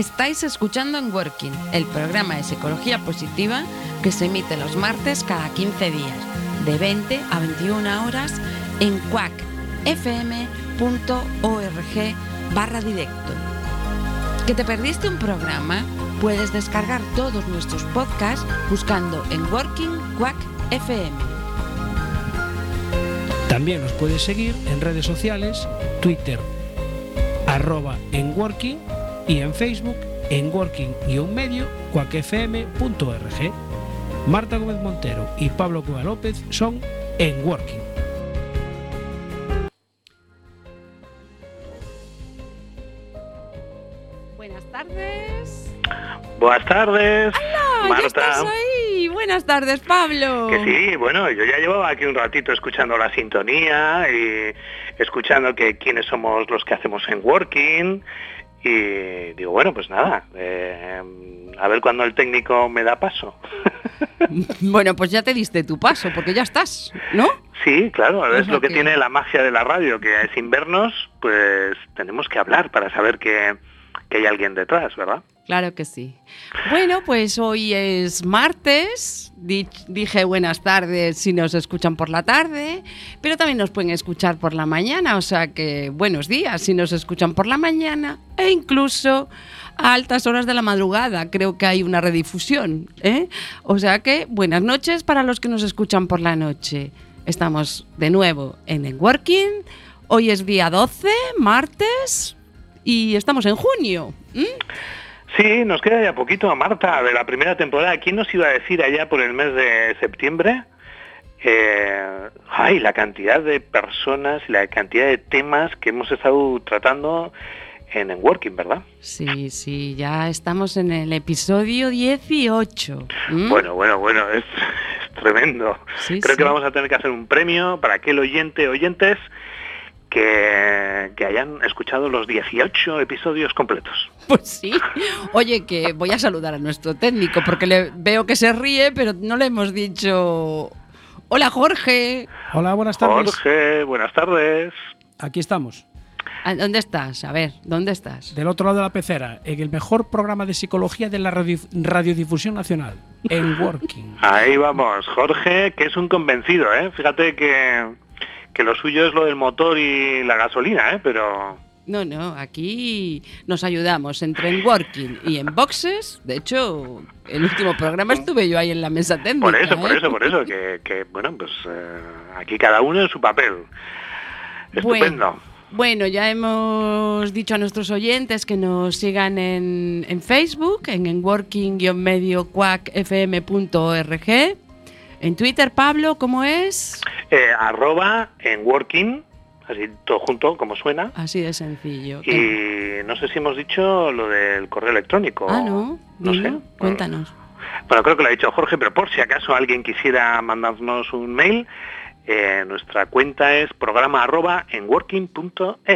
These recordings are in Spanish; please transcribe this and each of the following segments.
Estáis escuchando En Working, el programa de psicología positiva que se emite los martes cada 15 días, de 20 a 21 horas en quackfm.org/directo. ¿Que te perdiste un programa? Puedes descargar todos nuestros podcasts buscando En Working Quack FM. También nos puedes seguir en redes sociales, Twitter, @enworking, y en Facebook, enworking_medio, quackfm.org. Marta Gómez Montero y Pablo Cueva López son En Working. Buenas tardes. Buenas tardes, ¡Hola! Marta. ¿Ya estás ahí? Buenas tardes, Pablo. Que sí, bueno, yo ya llevo aquí un ratito escuchando la sintonía y escuchando que quiénes somos los que hacemos En Working. Y digo, bueno, pues nada, a ver cuándo el técnico me da paso. Bueno, pues ya te diste tu paso, porque ya estás, ¿no? Sí, claro, es lo que que tiene la magia de la radio, que sin vernos, pues tenemos que hablar para saber que hay alguien detrás, ¿verdad? Claro que sí. Bueno, pues hoy es martes, dije buenas tardes si nos escuchan por la tarde, pero también nos pueden escuchar por la mañana, o sea que buenos días si nos escuchan por la mañana e incluso a altas horas de la madrugada, creo que hay una redifusión, ¿eh? O sea que buenas noches para los que nos escuchan por la noche. Estamos de nuevo en Working, hoy es día 12, martes, y estamos en junio. Sí, nos queda ya poquito, Marta, de la primera temporada. ¿Quién nos iba a decir allá por el mes de septiembre? La cantidad de personas y la cantidad de temas que hemos estado tratando en Working, ¿verdad? Sí, ya estamos en el episodio 18. Bueno, es tremendo. Sí, Creo que sí. vamos a tener que hacer un premio para aquel oyentes que hayan escuchado los 18 episodios completos. Pues sí. Oye, que voy a saludar a nuestro técnico porque veo que se ríe, pero no le hemos dicho... Hola, Jorge. Hola, buenas tardes. Jorge, buenas tardes. Aquí estamos, ¿Dónde estás? A ver, ¿dónde estás? del otro lado de la pecera, en el mejor programa de psicología de la radiodifusión nacional, En Working. Ahí vamos, Jorge, que es un convencido, ¿eh? Fíjate que lo suyo es lo del motor y la gasolina, ¿eh? Pero... No, aquí nos ayudamos entre En Working y En Boxes. De hecho, el último programa estuve yo ahí en la mesa técnica. Por eso, que bueno, pues aquí cada uno en su papel. Estupendo. Bueno, ya hemos dicho a nuestros oyentes que nos sigan en Facebook, en enworking_medio quackfm.org. En Twitter, Pablo, ¿cómo es? @enworking, así todo junto, como suena. Así de sencillo. Y no sé si hemos dicho lo del correo electrónico. No sé. Cuéntanos. Bueno, creo que lo ha dicho Jorge, pero por si acaso alguien quisiera mandarnos un mail, nuestra cuenta es programa@enworking.es.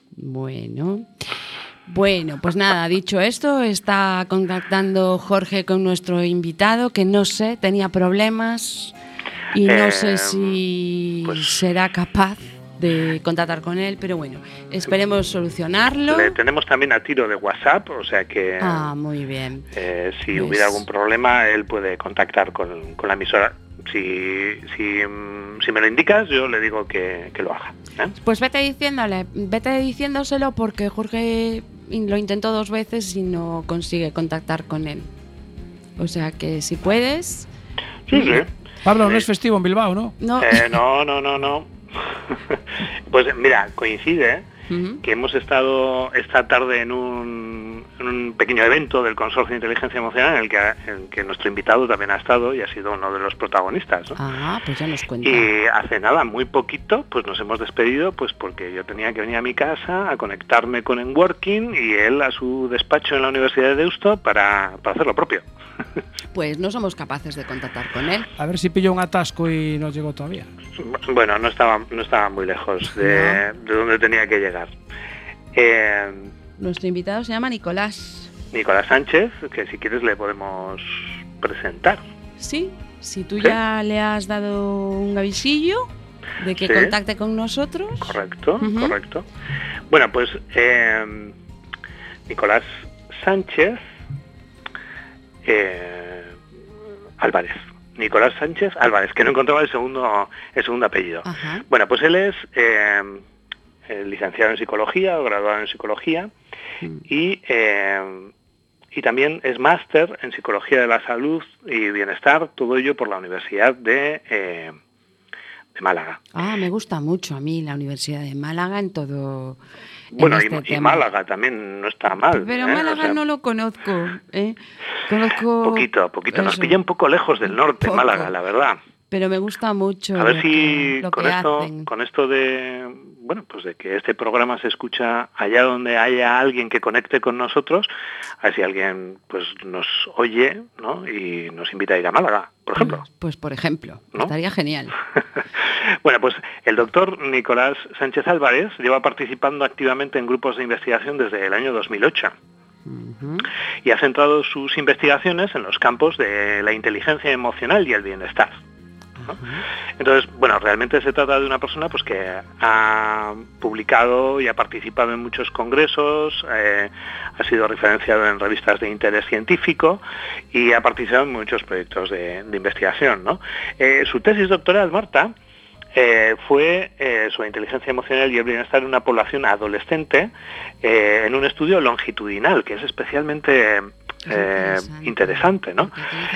Bueno, pues nada, dicho esto, está contactando Jorge con nuestro invitado, que no sé, tenía problemas y no sé si será capaz de contactar con él, pero bueno, esperemos solucionarlo. Le tenemos también a tiro de WhatsApp, o sea que muy bien. Si hubiera algún problema, él puede contactar con la emisora. Si me lo indicas, yo le digo que lo haga, ¿eh? Pues vete diciéndoselo porque Jorge lo intentó 2 veces y no consigue contactar con él. O sea que si puedes... Sí. Pablo, no es festivo en Bilbao, ¿no? No. No. Pues mira, coincide que hemos estado esta tarde en un pequeño evento del Consorcio de Inteligencia Emocional en el que nuestro invitado también ha estado y ha sido uno de los protagonistas, ¿no? Pues ya nos cuenta. Y hace nada, muy poquito, pues nos hemos despedido, pues porque yo tenía que venir a mi casa a conectarme con En Working y él a su despacho en la Universidad de Deusto para hacer lo propio. Pues no somos capaces de contactar con él. A ver si pilló un atasco y no llegó todavía. Bueno, no estaba muy lejos de donde tenía que llegar. Nuestro invitado se llama Nicolás. Nicolás Sánchez, que si quieres le podemos presentar. Sí, si tú ya le has dado un avisillo de que contacte con nosotros. Correcto. Bueno, pues Nicolás Sánchez Álvarez. Nicolás Sánchez Álvarez, que no encontraba el segundo apellido. Ajá. Bueno, pues él es licenciado en psicología o graduado en psicología y también es máster en psicología de la salud y bienestar, todo ello por la Universidad de Málaga. Ah, me gusta mucho a mí la Universidad de Málaga en todo. Bueno, y Málaga también no está mal. Pero Málaga, o sea, no lo conozco. Conozco... Poquito. Nos pilla un poco lejos del norte, poco. Málaga, la verdad. Pero me gusta mucho. A ver si con esto de, bueno, pues de que este programa se escucha allá donde haya alguien que conecte con nosotros, a ver si alguien pues nos oye, ¿no? Y nos invita a ir a Málaga, por ejemplo. Pues por ejemplo, ¿no? Estaría genial. Bueno, pues el doctor Nicolás Sánchez Álvarez lleva participando activamente en grupos de investigación desde el año 2008. Y ha centrado sus investigaciones en los campos de la inteligencia emocional y el bienestar, ¿no? Entonces, bueno, realmente se trata de una persona pues que ha publicado y ha participado en muchos congresos, ha sido referenciado en revistas de interés científico y ha participado en muchos proyectos de investigación, ¿no? Su tesis doctoral, Marta, fue sobre inteligencia emocional y el bienestar en una población adolescente en un estudio longitudinal, que es especialmente interesante, ¿no?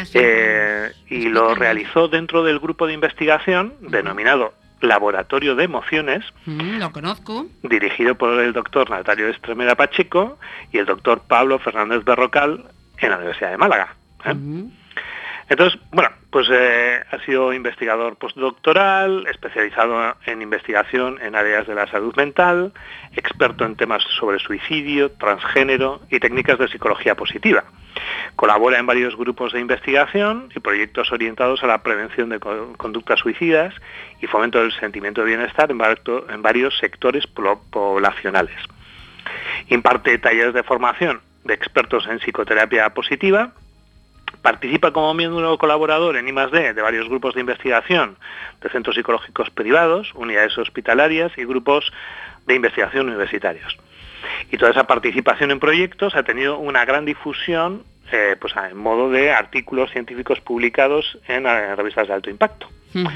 Y lo realizó dentro del grupo de investigación denominado Laboratorio de Emociones. Lo conozco. Dirigido por el doctor Natalio Estremera Pacheco y el doctor Pablo Fernández Berrocal en la Universidad de Málaga. Entonces, bueno, pues ha sido investigador postdoctoral, especializado en investigación en áreas de la salud mental, experto en temas sobre suicidio, transgénero y técnicas de psicología positiva. Colabora en varios grupos de investigación y proyectos orientados a la prevención de conductas suicidas y fomento del sentimiento de bienestar en varios sectores poblacionales. Imparte talleres de formación de expertos en psicoterapia positiva. Participa como miembro colaborador en I+D de varios grupos de investigación de centros psicológicos privados, unidades hospitalarias y grupos de investigación universitarios. Y toda esa participación en proyectos ha tenido una gran difusión pues en modo de artículos científicos publicados en revistas de alto impacto.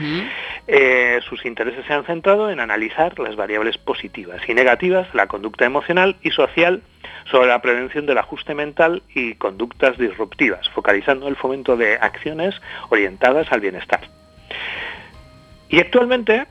Sus intereses se han centrado en analizar las variables positivas y negativas de la conducta emocional y social sobre la prevención del ajuste mental y conductas disruptivas, focalizando el fomento de acciones orientadas al bienestar. Y actualmente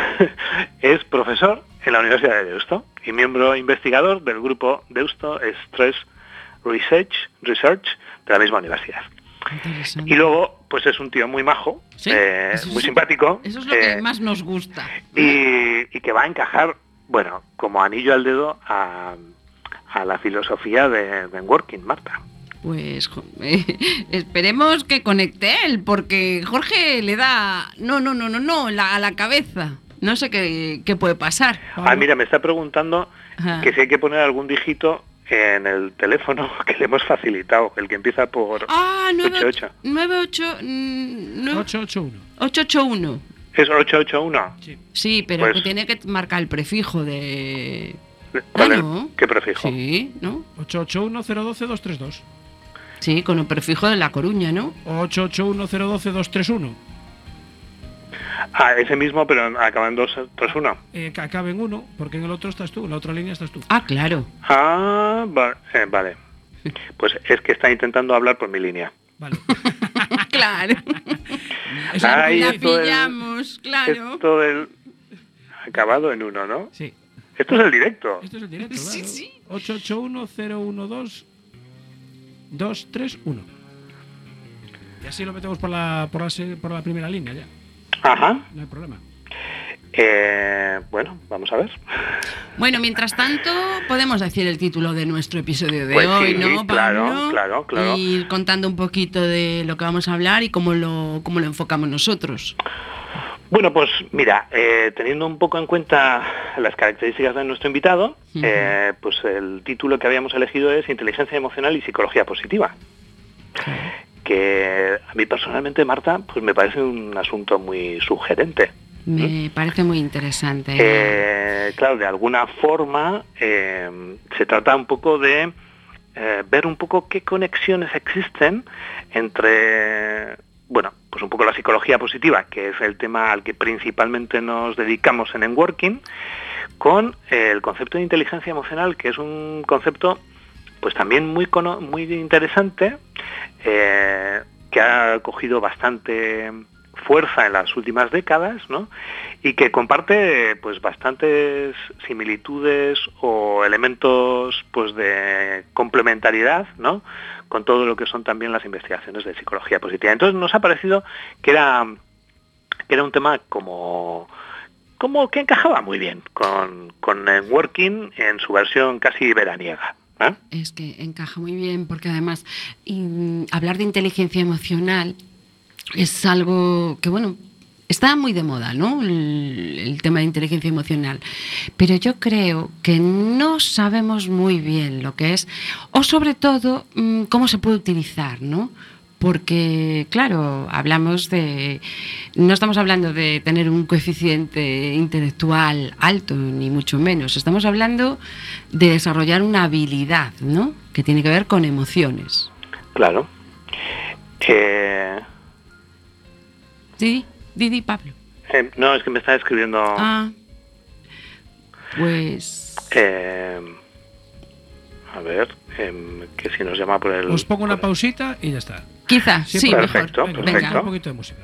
es profesor en la Universidad de Deusto y miembro investigador del grupo Deusto Stress Research de la misma universidad. Y luego, pues es un tío muy majo, ¿sí? Muy simpático. Eso es lo que más nos gusta. Y que va a encajar, bueno, como anillo al dedo a la filosofía de Working, Marta. Pues esperemos que conecte él, porque Jorge le da a la cabeza. No sé qué puede pasar. Ah, mira, me está preguntando que si hay que poner algún dígito en el teléfono que le hemos facilitado, el que empieza por 88. 881. ¿Es 881? Sí, pero pues, que tiene que marcar el prefijo de... ¿No? ¿Qué prefijo? Sí, ¿no? 881-012-232. Sí, con el prefijo de La Coruña, ¿no? 881-012-231. Ah, ese mismo, pero acaba en 231. Acaba en 1, porque en el otro estás tú, en la otra línea estás tú. Ah, claro. Ah, vale. Pues es que está intentando hablar por mi línea. Vale. Claro. La pillamos, claro. Esto del acabado en 1, ¿no? Sí. Esto es el directo. Esto es el directo, claro. Sí. 881-012-231. Y así lo metemos por la primera línea ya. Ajá. No hay problema. Bueno, vamos a ver. Bueno, mientras tanto, podemos decir el título de nuestro episodio de pues hoy, sí, ¿no, Pablo? Claro. Y ir contando un poquito de lo que vamos a hablar y cómo lo enfocamos nosotros. Bueno, pues mira, teniendo un poco en cuenta las características de nuestro invitado, pues el título que habíamos elegido es Inteligencia Emocional y Psicología Positiva. Que a mí personalmente, Marta, pues me parece un asunto muy sugerente. Me parece muy interesante. Claro, de alguna forma se trata un poco de ver un poco qué conexiones existen entre, bueno, pues un poco la psicología positiva, que es el tema al que principalmente nos dedicamos en Working, con el concepto de inteligencia emocional, que es un concepto pues también muy interesante, que ha cogido bastante fuerza en las últimas décadas, ¿no? Y que comparte pues bastantes similitudes o elementos pues de complementariedad, ¿no? Con todo lo que son también las investigaciones de psicología positiva. Entonces nos ha parecido que era un tema como que encajaba muy bien con Working en su versión casi veraniega. Es que encaja muy bien, porque además hablar de inteligencia emocional es algo que, bueno, está muy de moda, ¿no? El tema de inteligencia emocional. Pero yo creo que no sabemos muy bien lo que es, o sobre todo, cómo se puede utilizar, ¿no? Porque, claro, no estamos hablando de tener un coeficiente intelectual alto, ni mucho menos. Estamos hablando de desarrollar una habilidad, ¿no? Que tiene que ver con emociones. Claro. Sí, Didi, Pablo. No, es que me está escribiendo... Pues... a ver, que si nos llama por el... Os pongo una pausita y ya está. Quizá, sí, perfecto, mejor. Perfecto. Un poquito de música.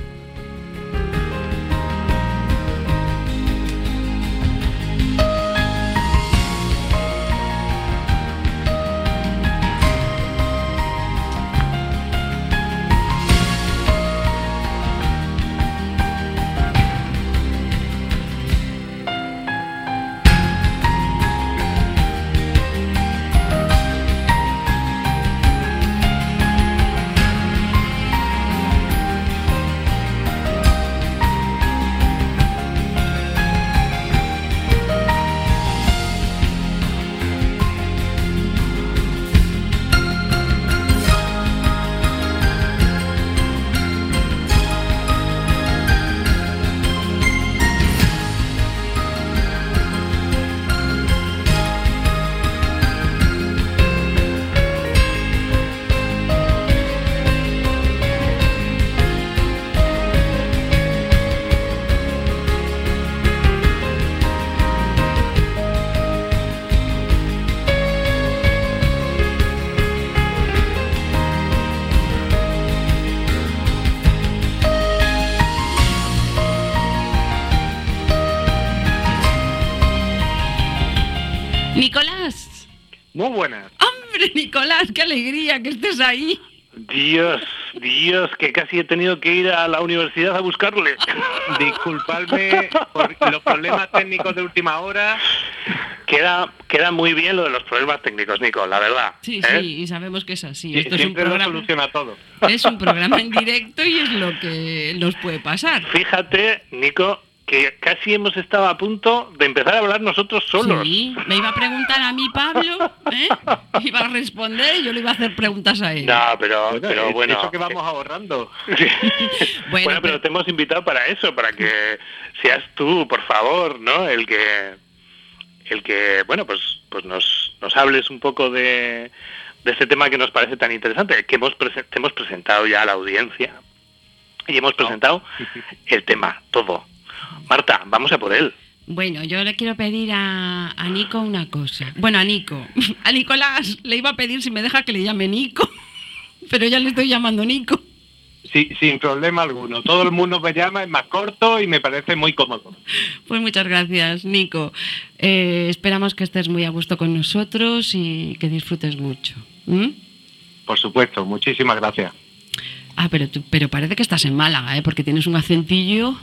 Nicolás. Muy buenas. Hombre, Nicolás, qué alegría que estés ahí. Dios, que casi he tenido que ir a la universidad a buscarle. Disculpadme por los problemas técnicos de última hora. Queda muy bien lo de los problemas técnicos, Nico, la verdad. Sí, y sabemos que es así. Sí, esto siempre es un lo programa, soluciona todo. es un programa en directo y es lo que nos puede pasar. Fíjate, Nico, que casi hemos estado a punto de empezar a hablar nosotros solos. Sí, me iba a preguntar a mí Pablo, iba a responder y yo le iba a hacer preguntas a él. No, pero bueno. Eso que vamos ahorrando. Bueno, pero te hemos invitado para eso, para que seas tú, por favor, ¿no? El que bueno, pues nos hables un poco de este tema que nos parece tan interesante, que te hemos presentado ya a la audiencia y hemos presentado el tema, todo. Marta, vamos a por él. Bueno, yo le quiero pedir a Nico una cosa. Bueno, a Nico. A Nicolás le iba a pedir si me deja que le llame Nico, pero ya le estoy llamando Nico. Sí, sin problema alguno. Todo el mundo me llama, es más corto y me parece muy cómodo. Pues muchas gracias, Nico. Esperamos que estés muy a gusto con nosotros y que disfrutes mucho. Por supuesto, muchísimas gracias. Pero parece que estás en Málaga, porque tienes un acentillo...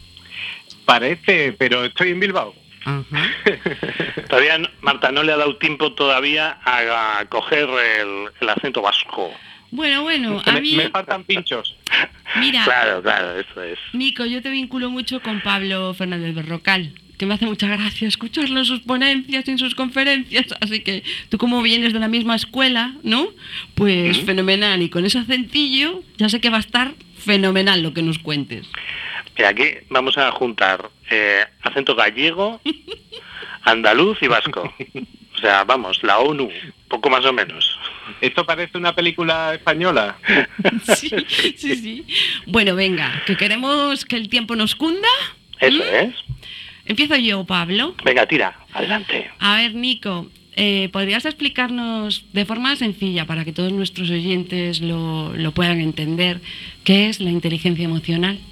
Parece, pero estoy en Bilbao. Ajá. Todavía, Marta, no le ha dado tiempo todavía a coger el acento vasco. Bueno, a mí... Me faltan pinchos. Mira, claro, eso es. Nico, yo te vinculo mucho con Pablo Fernández Berrocal, que me hace mucha gracia escucharlo en sus ponencias y en sus conferencias, así que tú como vienes de la misma escuela, ¿no? Pues fenomenal, y con ese acentillo ya sé que va a estar fenomenal lo que nos cuentes. Mira, aquí vamos a juntar acento gallego, andaluz y vasco. O sea, vamos, la ONU. poco más o menos. Esto parece una película española. Sí. Bueno, venga, que queremos que el tiempo nos cunda. Eso es. Empiezo yo, Pablo. Venga, tira, adelante. A ver, Nico, ¿podrías explicarnos de forma sencilla, para que todos nuestros oyentes lo puedan entender, qué es la inteligencia emocional?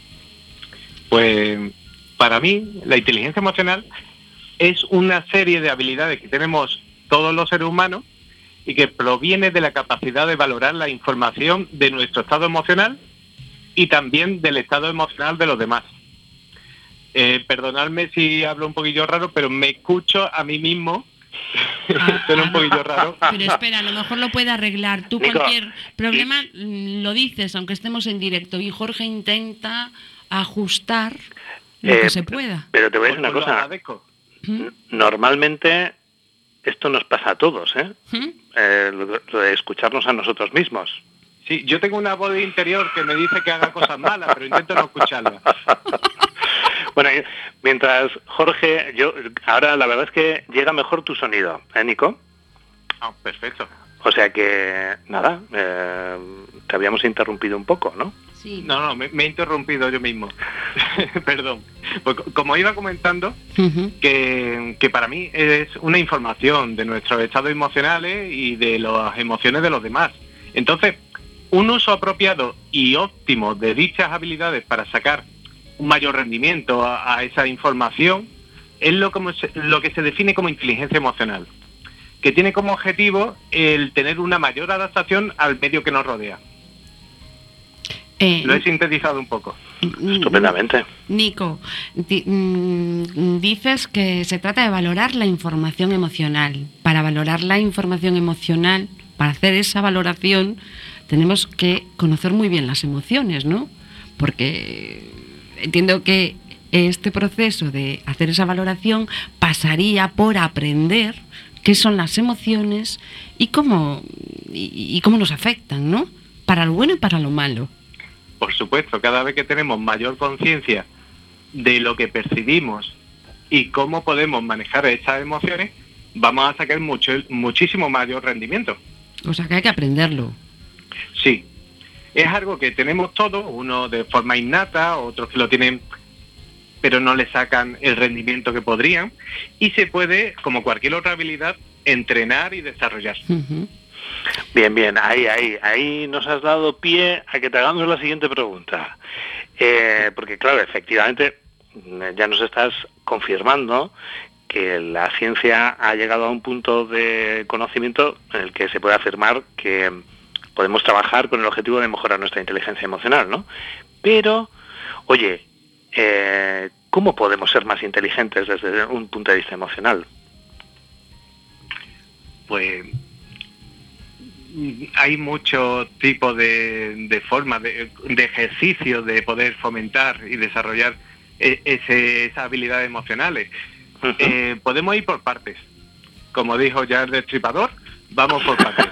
Pues para mí, la inteligencia emocional es una serie de habilidades que tenemos todos los seres humanos y que proviene de la capacidad de valorar la información de nuestro estado emocional y también del estado emocional de los demás. Perdonadme si hablo un poquillo raro, pero me escucho a mí mismo. Suena un poquillo raro. Pero espera, a lo mejor lo puede arreglar. Tú, Nico, cualquier problema lo dices, aunque estemos en directo, y Jorge intenta ajustar lo que se pueda. Pero te voy a decir una cosa. Normalmente esto nos pasa a todos, ¿eh? Lo de escucharnos a nosotros mismos. Sí, yo tengo una voz interior que me dice que haga cosas malas, pero intento no escucharla. Bueno, mientras Jorge, ahora la verdad es que llega mejor tu sonido, ¿eh, Nico? Perfecto. O sea que, nada, te habíamos interrumpido un poco, ¿no? Sí. No, me he interrumpido yo mismo. Perdón. Pues, como iba comentando, que para mí es una información de nuestros estados emocionales y de las emociones de los demás. Entonces, un uso apropiado y óptimo de dichas habilidades para sacar un mayor rendimiento a esa información es lo que se define como inteligencia emocional, que tiene como objetivo el tener una mayor adaptación al medio que nos rodea. Lo he sintetizado un poco. Estupendamente. Nico, dices que se trata de valorar la información emocional. Para valorar la información emocional, para hacer esa valoración, tenemos que conocer muy bien las emociones, ¿no? Porque entiendo que este proceso de hacer esa valoración pasaría por aprender qué son las emociones y cómo nos afectan, ¿no? Para lo bueno y para lo malo. Por supuesto, cada vez que tenemos mayor conciencia de lo que percibimos y cómo podemos manejar esas emociones, vamos a sacar muchísimo mayor rendimiento. O sea que hay que aprenderlo. Sí, es algo que tenemos todos, uno de forma innata, otros que lo tienen pero no le sacan el rendimiento que podrían, y se puede, como cualquier otra habilidad, entrenar y desarrollar. Uh-huh. Bien, ahí nos has dado pie a que te hagamos la siguiente pregunta. Porque claro, efectivamente, ya nos estás confirmando que la ciencia ha llegado a un punto de conocimiento en el que se puede afirmar que podemos trabajar con el objetivo de mejorar nuestra inteligencia emocional, ¿no? Pero, oye, ¿cómo podemos ser más inteligentes desde un punto de vista emocional? Pues hay muchos tipos de formas, de ejercicios de poder fomentar y desarrollar esas habilidades emocionales. Uh-huh. Podemos ir por partes. Como dijo ya el Destripador, vamos por partes.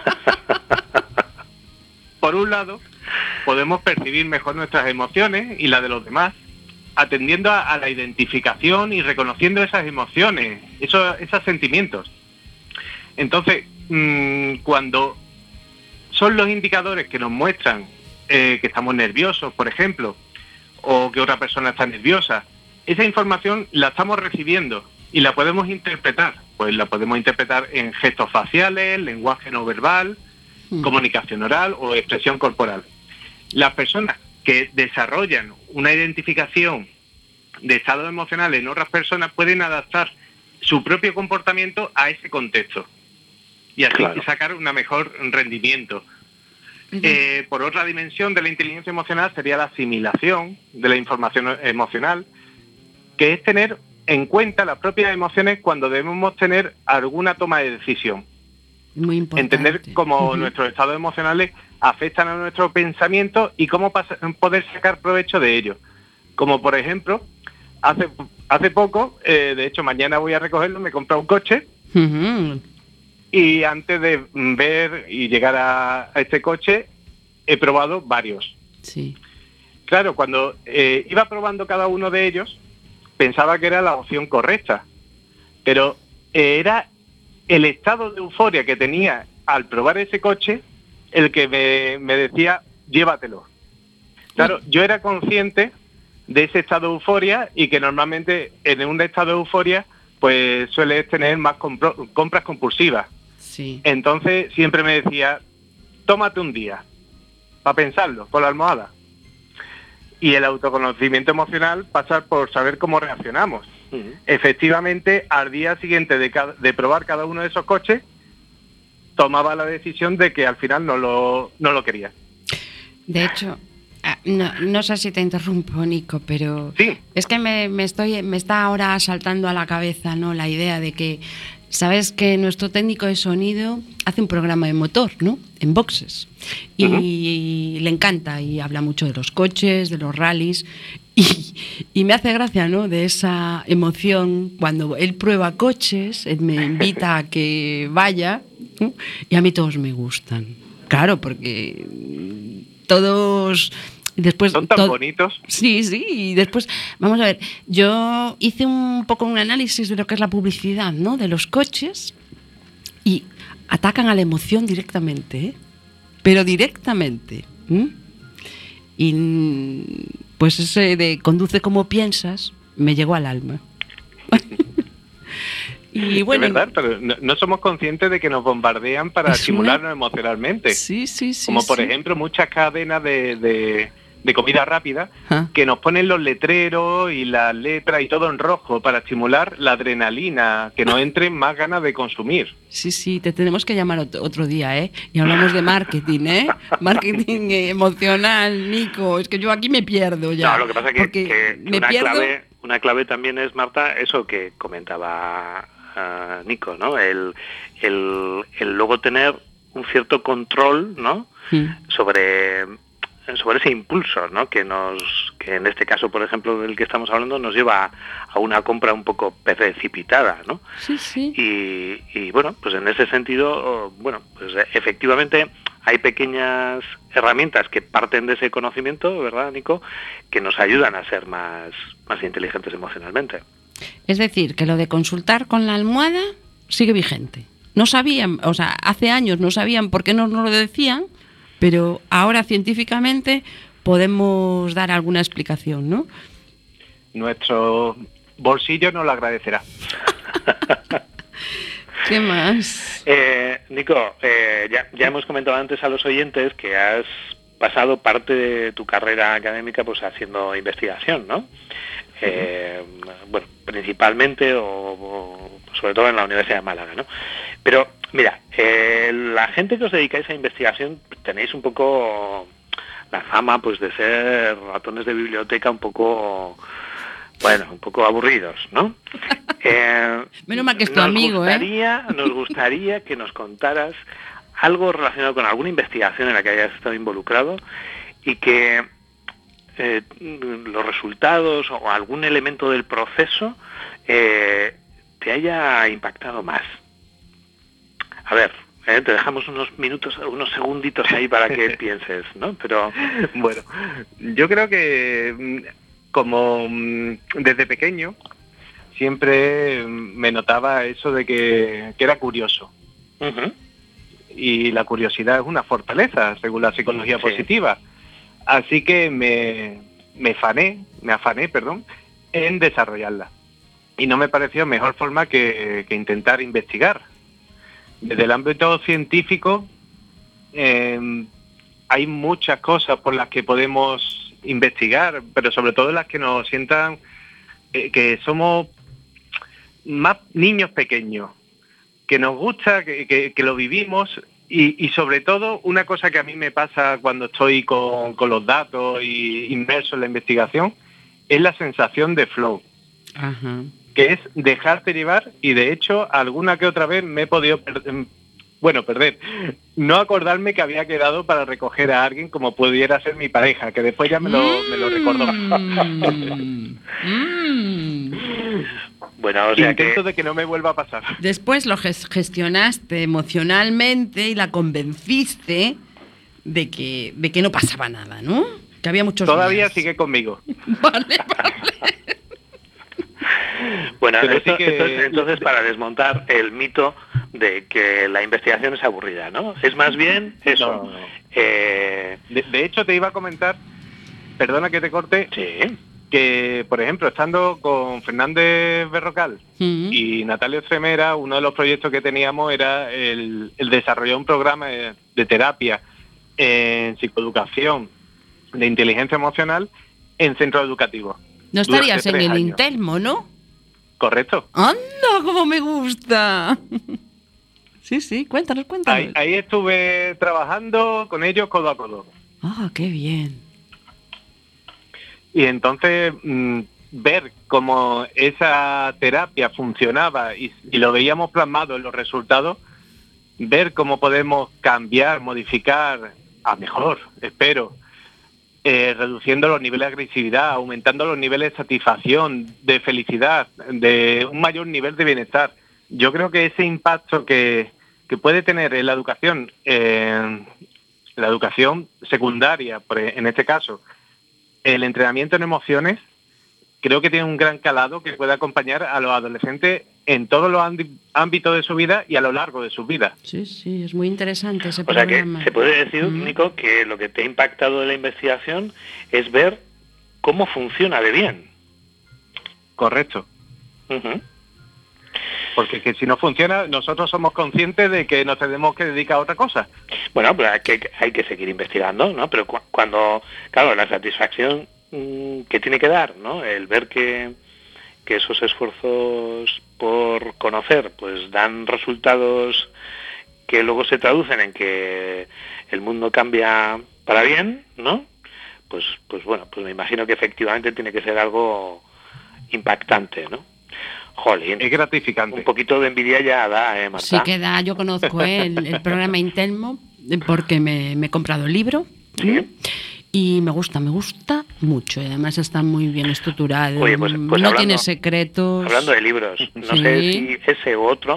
Por un lado, podemos percibir mejor nuestras emociones y las de los demás, atendiendo a la identificación y reconociendo esas emociones, esos sentimientos. Entonces, cuando son los indicadores que nos muestran que estamos nerviosos, por ejemplo, o que otra persona está nerviosa, esa información la estamos recibiendo y la podemos interpretar. Pues la podemos interpretar en gestos faciales, lenguaje no verbal, comunicación oral o expresión corporal. Las personas que desarrollan una identificación de estados emocionales en otras personas pueden adaptar su propio comportamiento a ese contexto y así sacar un mejor rendimiento. Por otra dimensión de la inteligencia emocional sería la asimilación de la información emocional, que es tener en cuenta las propias emociones cuando debemos tener alguna toma de decisión. Muy importante. Entender cómo nuestros estados emocionales afectan a nuestro pensamiento y cómo poder sacar provecho de ello. Como por ejemplo, hace poco, de hecho mañana voy a recogerlo, me he comprado un coche. Uh-huh. Y antes de ver y llegar a este coche, he probado varios. Sí. Claro, cuando iba probando cada uno de ellos, pensaba que era la opción correcta. Pero era el estado de euforia que tenía al probar ese coche, el que me decía, llévatelo. Claro, yo era consciente de ese estado de euforia y que normalmente en un estado de euforia pues sueles tener más compras compulsivas. Sí. Entonces siempre me decía, tómate un día para pensarlo, con la almohada. Y el autoconocimiento emocional pasa por saber cómo reaccionamos. Efectivamente, al día siguiente de probar cada uno de esos coches, tomaba la decisión de que al final no lo quería. De hecho, no sé si te interrumpo, Nico, pero sí. Es que me está ahora saltando a la cabeza, ¿no?, la idea de que, sabes que nuestro técnico de sonido hace un programa de motor, ¿no?, en boxes, y le encanta y habla mucho de los coches, de los rallies, y me hace gracia, ¿no?, de esa emoción cuando él prueba coches, él me invita a que vaya, ¿no?, y a mí todos me gustan, claro, porque todos... Después, son tan bonitos. Sí, y después, vamos a ver, yo hice un poco un análisis de lo que es la publicidad, ¿no?, de los coches, y atacan a la emoción directamente, ¿eh? Pero directamente. Y pues ese de conduce como piensas me llegó al alma. Y bueno, es verdad, pero no somos conscientes de que nos bombardean para estimularnos emocionalmente. Sí. Como por ejemplo muchas cadenas de comida rápida que nos ponen los letreros y las letras y todo en rojo para estimular la adrenalina, que nos entren más ganas de consumir. Sí, te tenemos que llamar otro día, ¿eh? Y hablamos de marketing, ¿eh? Marketing emocional, Nico. Es que yo aquí me pierdo ya. No, lo que pasa es que una clave también es, Marta, eso que comentaba Nico, ¿no? El luego tener un cierto control, ¿no? Sobre ese impulso, ¿no?, que en este caso, por ejemplo, del que estamos hablando, nos lleva a una compra un poco precipitada, ¿no? Sí. Y bueno, pues en ese sentido, bueno, pues efectivamente hay pequeñas herramientas que parten de ese conocimiento, ¿verdad, Nico?, que nos ayudan a ser más inteligentes emocionalmente. Es decir, que lo de consultar con la almohada sigue vigente. No sabían, o sea, hace años no sabían por qué no nos lo decían, pero ahora científicamente podemos dar alguna explicación, ¿no? Nuestro bolsillo nos lo agradecerá. ¿Qué más? Nico, ya hemos comentado antes a los oyentes que has pasado parte de tu carrera académica pues haciendo investigación, ¿no? Bueno, principalmente o sobre todo en la Universidad de Málaga, ¿no? Pero mira, la gente que os dedicáis a investigación tenéis un poco la fama pues de ser ratones de biblioteca un poco aburridos, ¿no? Menos mal que es tu amigo, Nos gustaría que nos contaras algo relacionado con alguna investigación en la que hayas estado involucrado y que los resultados o algún elemento del proceso te haya impactado más. A ver, te dejamos unos segunditos ahí para que pienses, ¿no? Pero bueno, yo creo que como desde pequeño siempre me notaba eso de que era curioso. Y la curiosidad es una fortaleza, según la psicología positiva. Así que me afané, en desarrollarla. Y no me pareció mejor forma que intentar investigar. Desde el ámbito científico hay muchas cosas por las que podemos investigar, pero sobre todo las que nos sientan que somos más niños pequeños, que nos gusta, que lo vivimos y sobre todo una cosa que a mí me pasa cuando estoy con los datos y inmerso en la investigación es la sensación de flow. Que es dejarte llevar y de hecho alguna que otra vez me he podido perder, no acordarme que había quedado para recoger a alguien como pudiera ser mi pareja, que después ya me lo recordó. Bueno, o sea, intento de que no me vuelva a pasar. Después lo gestionaste emocionalmente y la convenciste de que no pasaba nada, ¿no? Que había muchos Todavía días. Sigue conmigo. Vale. Bueno, entonces para desmontar el mito, de que la investigación es aburrida, ¿no? Es más bien eso. No. De hecho, te iba a comentar, perdona que te corte, Sí. que, por ejemplo, estando con Fernández Berrocal y Natalia Tremera, uno de los proyectos que teníamos era el desarrollar un programa de terapia en psicoeducación de inteligencia emocional en centros educativos. No estarías en Durante 3 el años. Intelmo, ¿no? Correcto. ¡Anda, cómo me gusta! Sí, cuéntanos. Ahí estuve trabajando con ellos codo a codo. Ah, qué bien. Y entonces ver cómo esa terapia funcionaba y lo veíamos plasmado en los resultados, ver cómo podemos cambiar, modificar a mejor, espero, reduciendo los niveles de agresividad, aumentando los niveles de satisfacción, de felicidad, de un mayor nivel de bienestar. Yo creo que ese impacto que puede tener en la educación secundaria, en este caso, el entrenamiento en emociones, creo que tiene un gran calado que puede acompañar a los adolescentes en todos los ámbitos de su vida y a lo largo de su vida. Sí, es muy interesante ese O sea que programa. se puede decir, Nico, que lo que te ha impactado de la investigación es ver cómo funciona de bien. Correcto. Uh-huh. Porque que si no funciona, nosotros somos conscientes de que nos tenemos que dedicar a otra cosa. Bueno, pero hay que seguir investigando, ¿no? Pero cuando, claro, la satisfacción que tiene que dar, ¿no? El ver que esos esfuerzos por conocer, pues dan resultados que luego se traducen en que el mundo cambia para bien, ¿no? Pues bueno, pues me imagino que efectivamente tiene que ser algo impactante, ¿no? Jolín, es gratificante. Un poquito de envidia ya da, Marta. Sí que da, yo conozco el programa Intelmo porque me he comprado el libro. ¿Sí? Y me gusta mucho. Y además está muy bien estructurado. Oye, pues no tiene secretos. Hablando de libros, no sé si ese u otro,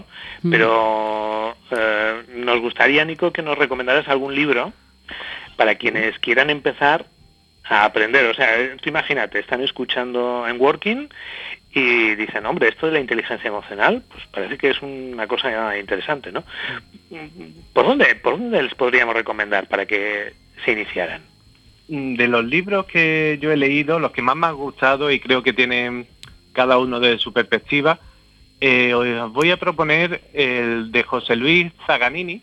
pero nos gustaría, Nico, que nos recomendaras algún libro para quienes quieran empezar a aprender. O sea, tú imagínate, están escuchando en Working y dicen, hombre, esto de la inteligencia emocional, pues parece que es una cosa interesante, ¿no? ¿Por dónde les podríamos recomendar para que se iniciaran? De los libros que yo he leído, los que más me han gustado y creo que tienen cada uno de su perspectiva, os voy a proponer el de José Luis Zaganini,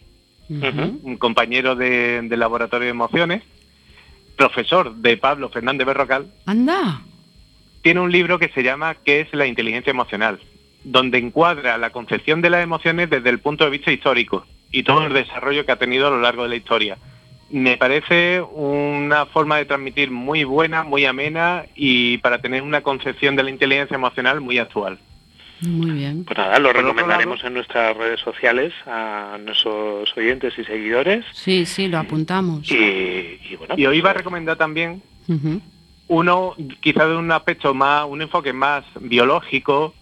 un compañero del Laboratorio de Emociones, profesor de Pablo Fernández Berrocal. ¡Anda! Tiene un libro que se llama ¿Qué es la inteligencia emocional?, donde encuadra la concepción de las emociones desde el punto de vista histórico y todo el desarrollo que ha tenido a lo largo de la historia. Me parece una forma de transmitir muy buena, muy amena y para tener una concepción de la inteligencia emocional muy actual. Muy bien. Pues nada, lo recomendaremos en nuestras redes sociales a nuestros oyentes y seguidores. Sí, lo apuntamos. Y bueno. Y os iba a recomendar también uno, quizás de un aspecto más, un enfoque más biológico,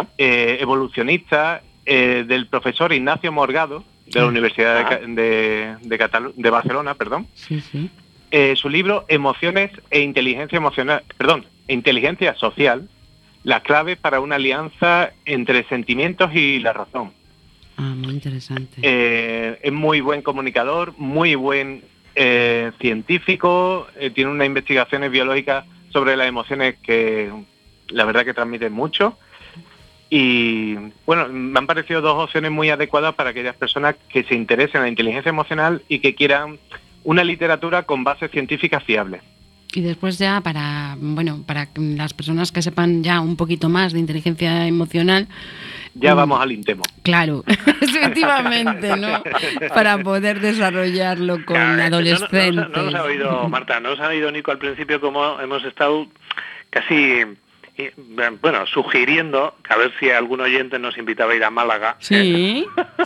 evolucionista, del profesor Ignacio Morgado, de la Universidad de Barcelona, perdón. Sí. Su libro Emociones e Inteligencia Inteligencia Social, las claves para una alianza entre sentimientos y la razón. Muy interesante. Es muy buen comunicador, muy buen científico, tiene unas investigaciones biológicas sobre las emociones que la verdad que transmiten mucho. Y bueno, me han parecido dos opciones muy adecuadas para aquellas personas que se interesen en la inteligencia emocional y que quieran una literatura con bases científicas fiables. Y después ya para las personas que sepan ya un poquito más de inteligencia emocional, ya vamos al Intemo. Claro, efectivamente, ¿no? Para poder desarrollarlo con adolescentes. No nos ha oído, Marta, no nos ha oído Nico al principio como hemos estado casi sugiriendo que a ver si algún oyente nos invitaba a ir a Málaga. Sí.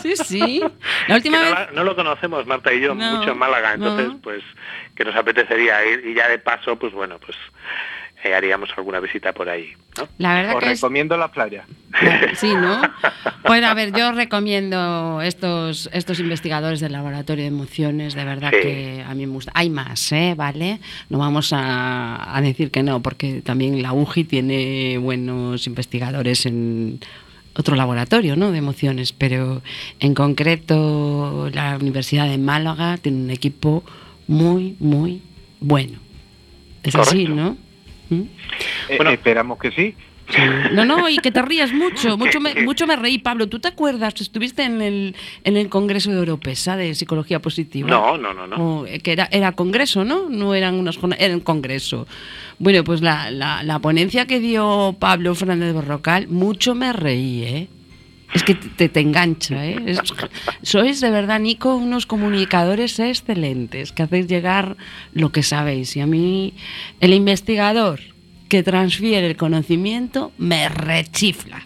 La última vez... No lo conocemos, Marta y yo, mucho en Málaga, entonces pues que nos apetecería ir y ya de paso, pues bueno, pues haríamos alguna visita por ahí, ¿no? La verdad Os recomiendo la playa. Sí, ¿no? Bueno, a ver, yo recomiendo estos investigadores del Laboratorio de Emociones, de verdad que a mí me gusta. Hay más, ¿vale? No vamos a decir que no, porque también la UJI tiene buenos investigadores en otro laboratorio, ¿no?, de emociones, pero en concreto la Universidad de Málaga tiene un equipo muy, muy bueno. Es Correcto. así, ¿no? Bueno, esperamos que sí. Sí. No, y que te rías mucho me reí, Pablo. ¿Tú te acuerdas? ¿Estuviste en el Congreso de Europesa de Psicología Positiva? No. Que era congreso, ¿no? No eran unas jornadas, era un congreso. Bueno, pues la ponencia que dio Pablo Fernández Berrocal, mucho me reí, ¿eh? Es que te engancha, ¿eh? Sois de verdad, Nico, unos comunicadores excelentes que hacéis llegar lo que sabéis. Y a mí, el investigador que transfiere el conocimiento me rechifla.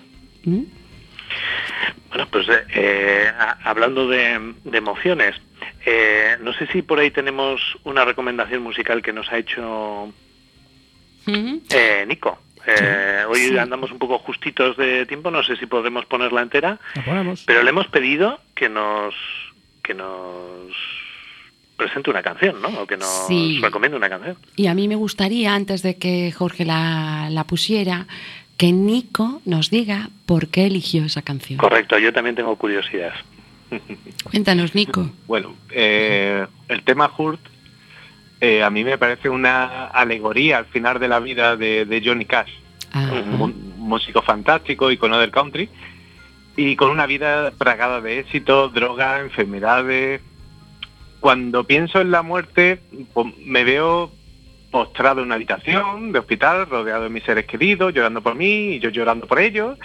Bueno, pues hablando de emociones, no sé si por ahí tenemos una recomendación musical que nos ha hecho Nico. Hoy andamos un poco justitos de tiempo, no sé si podremos ponerla entera, La ponemos. pero le hemos pedido que nos presente una canción, ¿no? O que nos recomiende una canción. Y a mí me gustaría, antes de que Jorge la pusiera, que Nico nos diga por qué eligió esa canción. Correcto, yo también tengo curiosidad. Cuéntanos, Nico. Bueno, el tema Hurt a mí me parece una alegoría al final de la vida de Johnny Cash, un músico fantástico, icono del country, y con una vida plagada de éxito, drogas, enfermedades. Cuando pienso en la muerte, pues, me veo postrado en una habitación de hospital, rodeado de mis seres queridos, llorando por mí y yo llorando por ellos.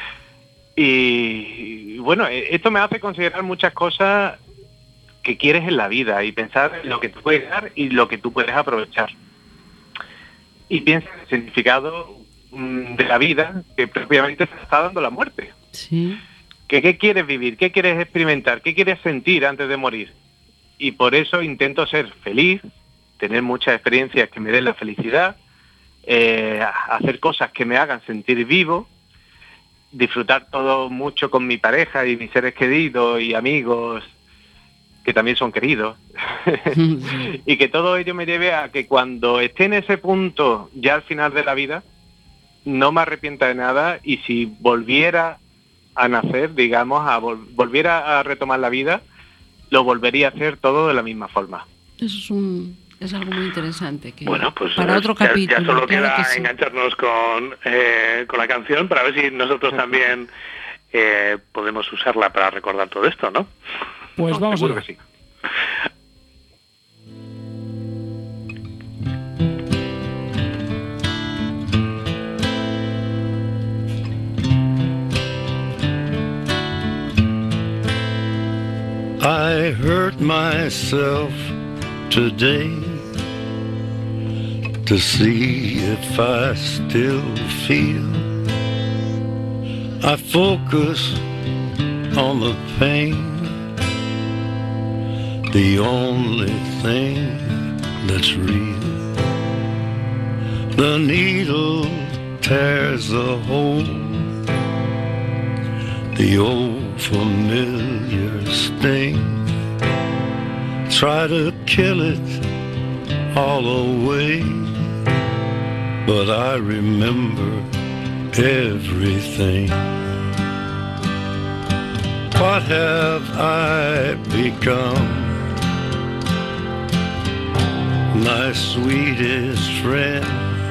Y bueno, esto me hace considerar muchas cosas que quieres en la vida y pensar en lo que tú puedes dar y lo que tú puedes aprovechar. Y piensa en el significado de la vida que propiamente se está dando la muerte. Sí. ¿Qué quieres vivir? ¿Qué quieres experimentar? ¿Qué quieres sentir antes de morir? Y por eso intento ser feliz, tener muchas experiencias que me den la felicidad, hacer cosas que me hagan sentir vivo, disfrutar todo mucho con mi pareja y mis seres queridos y amigos que también son queridos. Y que todo ello me lleve a que cuando esté en ese punto ya al final de la vida, no me arrepienta de nada, y si volviera a nacer, digamos, volviera a retomar la vida, lo volvería a hacer todo de la misma forma. Eso es algo muy interesante. Que bueno, pues para otro capítulo. Ya solo claro queda que sí. engancharnos con la canción para ver si nosotros también podemos usarla para recordar todo esto, ¿no? Pues vamos a Seguro ver. que sí. I hurt myself today to see if I still feel. I focus on the pain, the only thing that's real. The needle tears a hole, the old familiar sting. Try to kill it all away, but I remember everything. What have I become? My sweetest friend.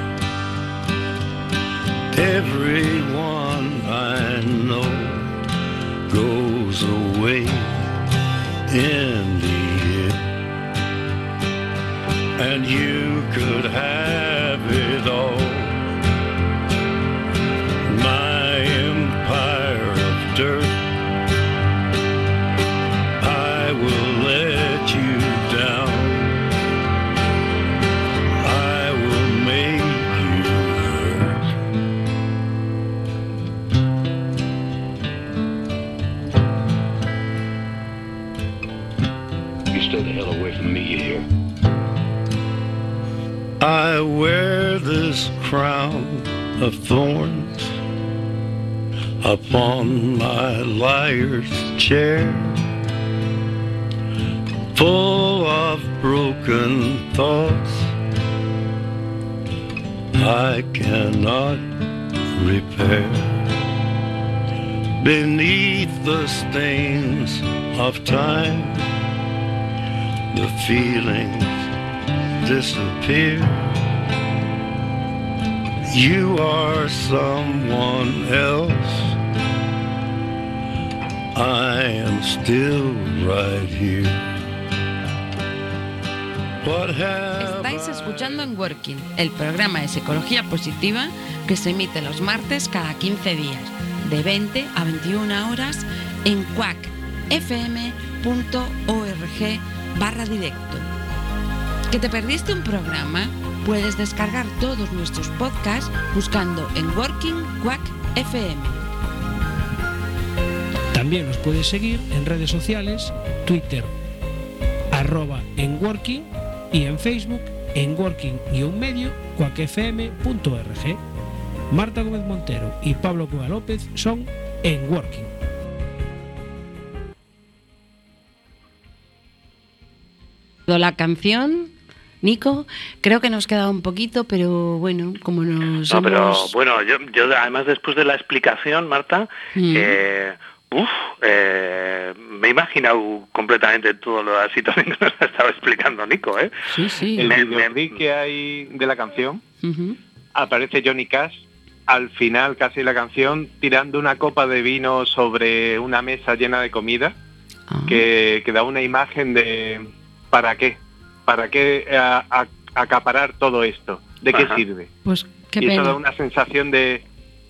Everyone I know goes away in the end, and you could have it all. My empire of dirt, I will let you down. I will make you hurt. You stay the hell away from me, you hear? I wear this crown of thorns upon my liar's chair, full of broken thoughts I cannot repair. beneath the stains of time. The feelings disappear. You are someone else. I am still right here. What have Estáis escuchando en Working, el programa de psicología positiva que se emite los martes cada 15 días, de 20 a 21 horas en quackfm.org/directo. ¿Que te perdiste un programa? Puedes descargar todos nuestros podcasts buscando en Working Quack FM. También nos puedes seguir en redes sociales, Twitter, @enworking, y en Facebook, en Working-medio, quackfm.org. Marta Gómez Montero y Pablo Cueva López son en Working. La canción, Nico, creo que nos queda un poquito, pero bueno, como nos No, pero bueno, yo además después de la explicación, Marta, me he imaginado completamente toda la situación que nos ha estado explicando Nico, ¿eh? Sí, sí. El videoclip que hay de la canción, aparece Johnny Cash al final casi de la canción tirando una copa de vino sobre una mesa llena de comida, que da una imagen de ¿para qué acaparar todo esto? ¿De qué sirve? Pues qué y eso pena. da una sensación de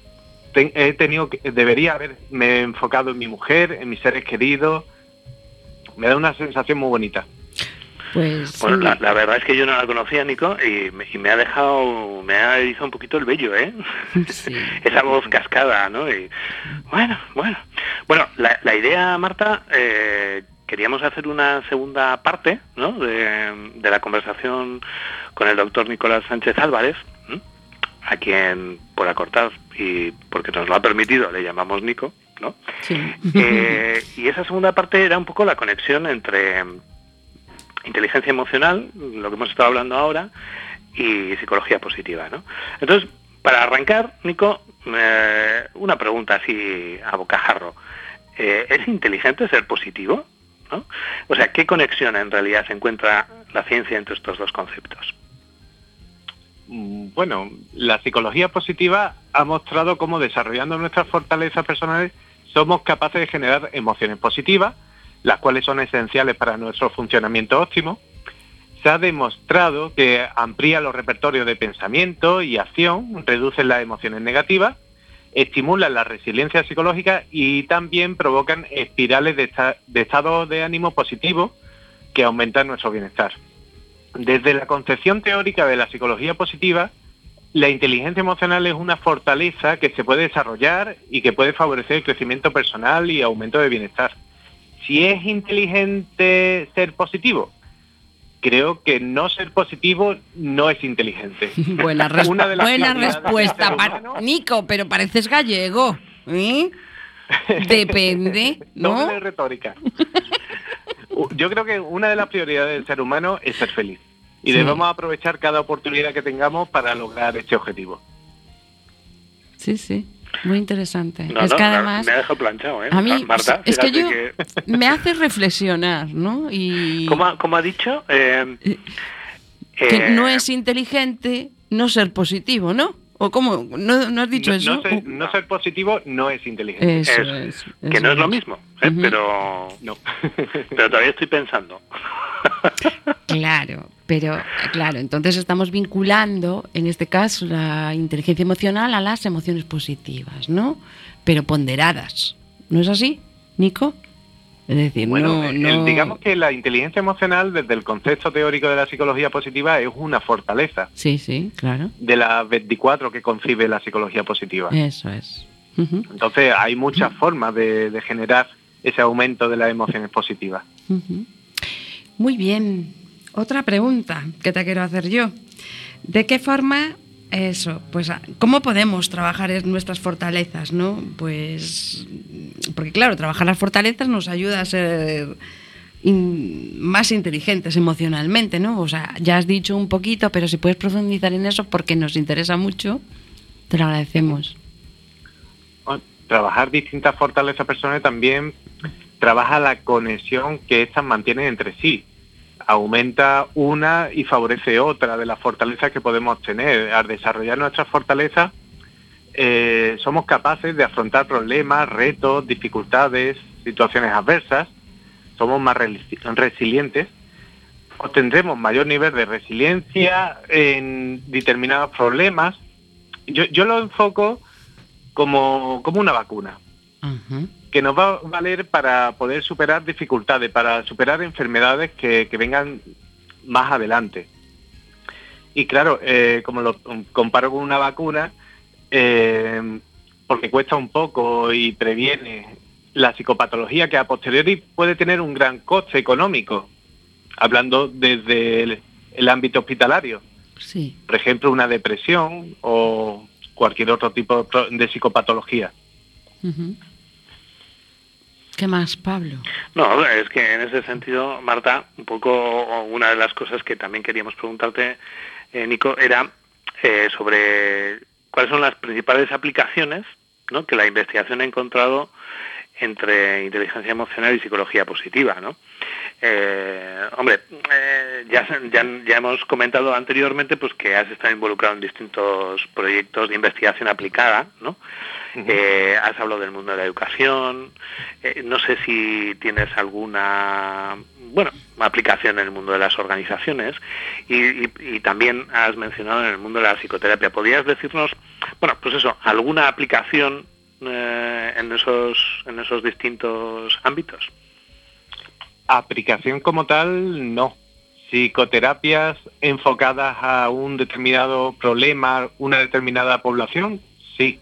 debería haberme enfocado en mi mujer, en mis seres queridos. Me da una sensación muy bonita. Pues Bueno, la verdad es que yo no la conocía, Nico, y me ha erizado un poquito el vello, ¿eh? sí. Esa voz cascada, ¿no? Y bueno, la idea, Marta, queríamos hacer una segunda parte, ¿no? de la conversación con el doctor Nicolás Sánchez Álvarez, a quien, por acortar y porque nos lo ha permitido, le llamamos Nico, ¿no? Sí. Y esa segunda parte era un poco la conexión entre inteligencia emocional, lo que hemos estado hablando ahora, y psicología positiva, ¿no? Entonces, para arrancar, Nico, una pregunta así a bocajarro. ¿Es inteligente ser positivo? ¿No? O sea, ¿qué conexión en realidad se encuentra la ciencia entre estos dos conceptos? Bueno, la psicología positiva ha mostrado cómo desarrollando nuestras fortalezas personales somos capaces de generar emociones positivas, las cuales son esenciales para nuestro funcionamiento óptimo. Se ha demostrado que amplía los repertorios de pensamiento y acción, reducen las emociones negativas, estimulan la resiliencia psicológica y también provocan espirales de estado de ánimo positivo que aumentan nuestro bienestar. Desde la concepción teórica de la psicología positiva, la inteligencia emocional es una fortaleza que se puede desarrollar y que puede favorecer el crecimiento personal y aumento de bienestar. Si es inteligente ser positivo, creo que no ser positivo no es inteligente. Buena respuesta, Nico, pero pareces gallego, ¿eh? Depende, ¿no? Doble retórica. Yo creo que una de las prioridades del ser humano es ser feliz. Y debemos aprovechar cada oportunidad que tengamos para lograr este objetivo. Sí, sí. Muy interesante. No, es que además me ha dejado planchado, ¿eh? a mí, Marta, es que me hace reflexionar, ¿no? Y ¿Cómo ha dicho? Que no es inteligente no ser positivo, ¿no? ¿O cómo? ¿No has dicho eso? No ser positivo no es inteligente. Eso que no es lo mismo, pero no. Pero todavía estoy pensando. Claro, entonces estamos vinculando, en este caso, la inteligencia emocional a las emociones positivas, ¿no? Pero ponderadas. ¿No es así, Nico? Es decir, bueno, digamos que la inteligencia emocional, desde el concepto teórico de la psicología positiva, es una fortaleza. Sí, claro. De las 24 que concibe la psicología positiva. Eso es. Entonces, hay muchas formas de generar ese aumento de las emociones positivas. Muy bien. Otra pregunta que te quiero hacer yo. ¿De qué forma pues cómo podemos trabajar nuestras fortalezas, ¿no? Pues porque claro, trabajar las fortalezas nos ayuda a ser más inteligentes emocionalmente, ¿no? O sea, ya has dicho un poquito, pero si puedes profundizar en eso porque nos interesa mucho, te lo agradecemos. trabajar distintas fortalezas personales también trabaja la conexión que éstas mantienen entre sí. Aumenta una y favorece otra de las fortalezas que podemos tener. Al desarrollar nuestras fortalezas, somos capaces de afrontar problemas, retos, dificultades, situaciones adversas, somos más resilientes, obtendremos mayor nivel de resiliencia en determinados problemas. Yo lo enfoco como una vacuna, que nos va a valer para poder superar dificultades, para superar enfermedades que vengan más adelante. Y claro, como lo comparo con una vacuna, porque cuesta un poco y previene la psicopatología, que a posteriori puede tener un gran coste económico, hablando desde el ámbito hospitalario. Sí. Por ejemplo, una depresión o cualquier otro tipo de psicopatología. ¿Qué más, Pablo? No, es que en ese sentido, Marta, un poco una de las cosas que también queríamos preguntarte, Nico, era sobre cuáles son las principales aplicaciones, ¿no?, que la investigación ha encontrado entre inteligencia emocional y psicología positiva, ¿no? Ya hemos comentado anteriormente pues que has estado involucrado en distintos proyectos de investigación aplicada, ¿no? Has hablado del mundo de la educación, no sé si tienes alguna aplicación en el mundo de las organizaciones y también has mencionado en el mundo de la psicoterapia. ¿Podrías decirnos, alguna aplicación en esos distintos ámbitos? Aplicación como tal, no. Psicoterapias enfocadas a un determinado problema, una determinada población, sí.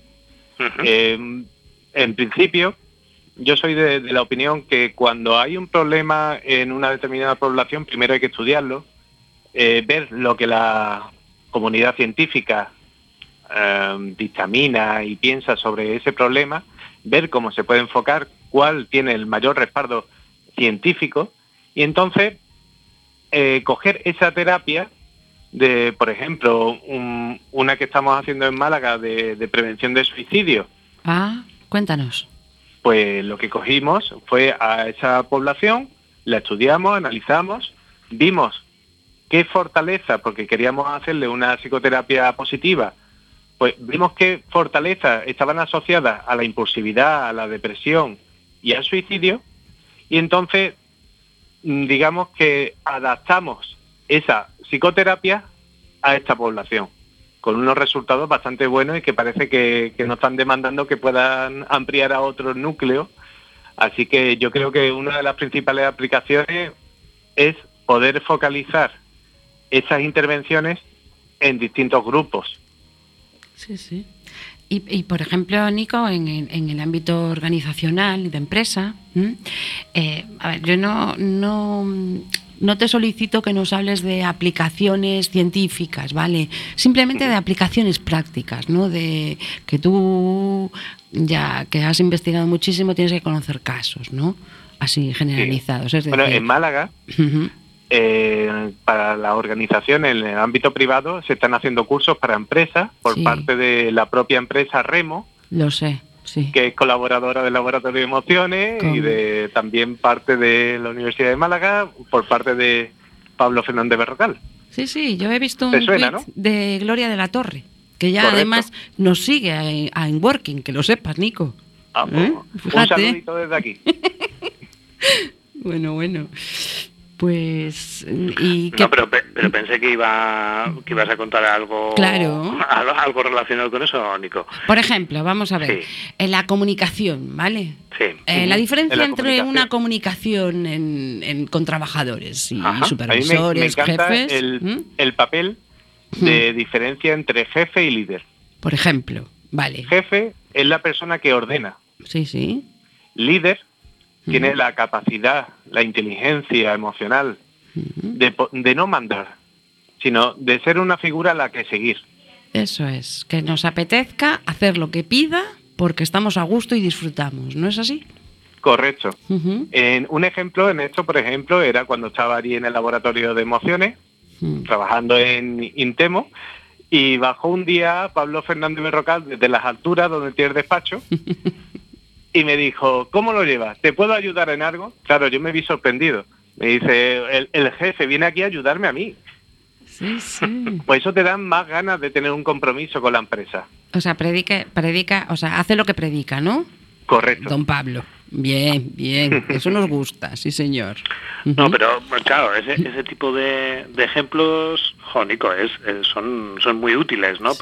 En principio, yo soy de la opinión que cuando hay un problema en una determinada población, primero hay que estudiarlo, ver lo que la comunidad científica dictamina y piensa sobre ese problema, ver cómo se puede enfocar, cuál tiene el mayor respaldo científico, y entonces coger esa terapia de, por ejemplo, una que estamos haciendo en Málaga de prevención de suicidio. Cuéntanos. Pues lo que cogimos fue a esa población, la estudiamos, analizamos, vimos qué fortaleza, porque queríamos hacerle una psicoterapia positiva, pues vimos qué fortalezas estaban asociadas a la impulsividad, a la depresión y al suicidio, y entonces digamos que adaptamos esa psicoterapia a esta población, con unos resultados bastante buenos y que parece que nos están demandando que puedan ampliar a otros núcleos. Así que yo creo que una de las principales aplicaciones es poder focalizar esas intervenciones en distintos grupos. Sí, sí. Y por ejemplo, Nico, en el ámbito organizacional y de empresa, yo no te solicito que nos hables de aplicaciones científicas, ¿vale? Simplemente de aplicaciones prácticas, ¿no? De que tú, ya que has investigado muchísimo, tienes que conocer casos, ¿no? Así generalizados. Sí. Es decir, bueno, en Málaga, para la organización en el ámbito privado se están haciendo cursos para empresas por parte de la propia empresa Remo. Lo sé. Sí. Que es colaboradora del Laboratorio de Emociones y de también parte de la Universidad de Málaga por parte de Pablo Fernández Berrocal. Sí, yo he visto un tweet, ¿no?, de Gloria de la Torre, que ya además nos sigue en Working, que lo sepas, Nico. Un saludito desde aquí. Bueno. Pues pero pensé que ibas a contar algo, claro, algo relacionado con eso, Nico. Por ejemplo, vamos a ver, en la comunicación, ¿vale? Sí. La diferencia entre una comunicación con trabajadores y supervisores, me encanta jefes. El papel de diferencia entre jefe y líder. Por ejemplo, vale. Jefe es la persona que ordena. Sí. Líder tiene la capacidad, la inteligencia emocional de no mandar, sino de ser una figura a la que seguir. Eso es, que nos apetezca hacer lo que pida porque estamos a gusto y disfrutamos, ¿no es así? Correcto. Un ejemplo en esto, por ejemplo, era cuando estaba allí en el Laboratorio de Emociones, trabajando en Intemo, y bajó un día Pablo Fernández Berrocal desde las alturas donde tiene el despacho y me dijo, ¿cómo lo llevas? ¿Te puedo ayudar en algo? Claro, yo me vi sorprendido. Me dice, el jefe viene aquí a ayudarme a mí. Sí, sí. Pues eso te da más ganas de tener un compromiso con la empresa. O sea, predica, o sea, hace lo que predica, ¿no? Correcto. Don Pablo. Bien, bien. Eso nos gusta, sí, señor. No, pero claro, ese tipo de ejemplos, Nico, son muy útiles, ¿no? Sí.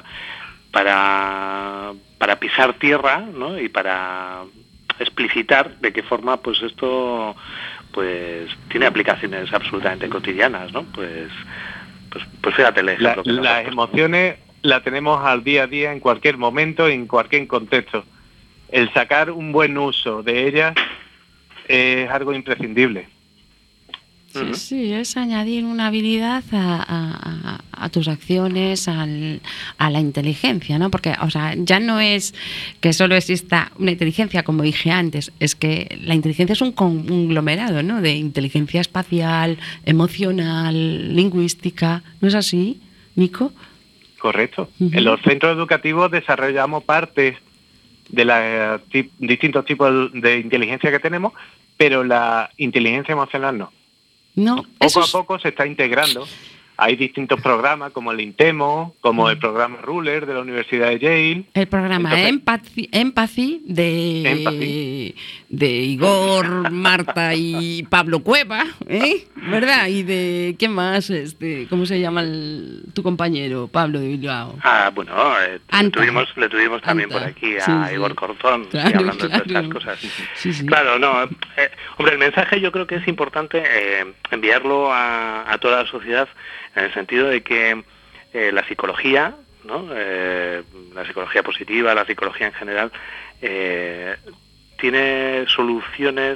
Para pisar tierra, ¿no? Y para explicitar de qué forma pues esto pues tiene aplicaciones absolutamente cotidianas, ¿no? Pues fíjate el ejemplo que las emociones las tenemos al día a día en cualquier momento, en cualquier contexto. El sacar un buen uso de ellas es algo imprescindible. Sí, sí, es añadir una habilidad a tus acciones, a la inteligencia, ¿no? Porque, o sea, ya no es que solo exista una inteligencia, como dije antes, es que la inteligencia es un conglomerado, ¿no? De inteligencia espacial, emocional, lingüística, ¿no es así, Nico? Correcto. En los centros educativos desarrollamos partes de los distintos tipos de inteligencia que tenemos, pero la inteligencia emocional no. No, poco a poco se está integrando. Hay distintos programas como el Intemo, como el programa Ruler de la Universidad de Yale. El programa Empathy de Igor, Marta y Pablo Cueva, ¿eh? ¿Verdad? Y de ¿quién más? ¿Cómo se llama tu compañero, Pablo de Bilbao? Bueno, le tuvimos también por aquí a Igor Cortón, claro, hablando de estas cosas. Sí. Claro, no. Hombre, el mensaje yo creo que es importante enviarlo a toda la sociedad, en el sentido de que la psicología, ¿no? La psicología positiva, la psicología en general, tiene soluciones